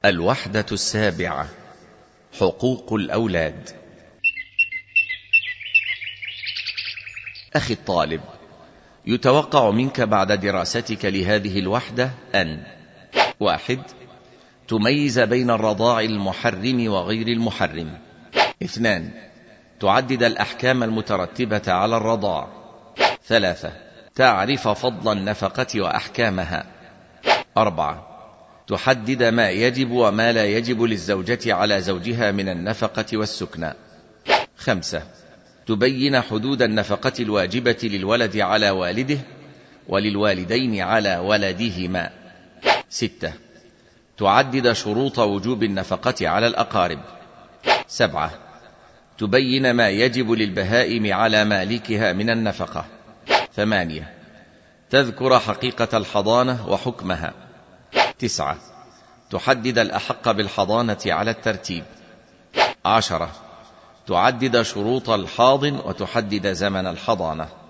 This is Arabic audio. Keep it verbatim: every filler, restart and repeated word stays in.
الوحدة السابعة: حقوق الأولاد. أخي الطالب، يتوقع منك بعد دراستك لهذه الوحدة أن: واحد، تميز بين الرضاع المحرم وغير المحرم. اثنان، تعدد الأحكام المترتبة على الرضاع. ثلاثة، تعرف فضل النفقة وأحكامها. أربعة، تحدد ما يجب وما لا يجب للزوجة على زوجها من النفقة والسكنى. خمسة، تبين حدود النفقة الواجبة للولد على والده وللوالدين على ولدهما. ستة، تعدد شروط وجوب النفقة على الأقارب. سبعة، تبين ما يجب للبهائم على مالكها من النفقة. ثمانية، تذكر حقيقة الحضانة وحكمها. تسعة، تحدد الأحق بالحضانة على الترتيب. عشرة، تعدد شروط الحاضن وتحدد زمن الحضانة.